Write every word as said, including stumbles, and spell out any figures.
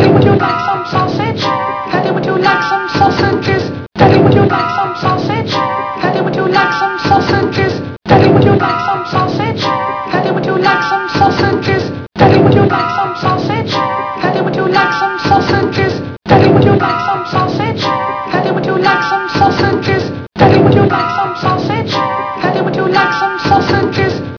Daddy, would you like some sausage? Daddy, would you like some sausages? Daddy, would you like some sausage? Daddy, would you like some sausages? Daddy, would you like some sausage? Daddy, would you like some sausages? Daddy, would you like some sausage? Daddy, would you like some sausages? Daddy, would you like some sausage? Daddy, would you like some sausages? Daddy, would you like some sausage? Daddy, would you like some sausages?